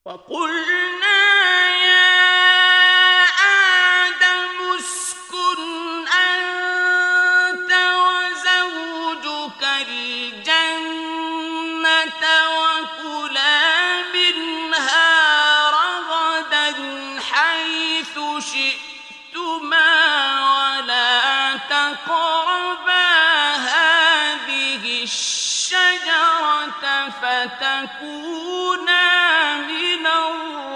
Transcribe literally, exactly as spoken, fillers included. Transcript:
وقلنا يا آدم اسكن أنت وزوجك الجنة وكلا منها رغدا حيث شئتما ولا تقربا هذه الشجرة فتكونا من الظالمين.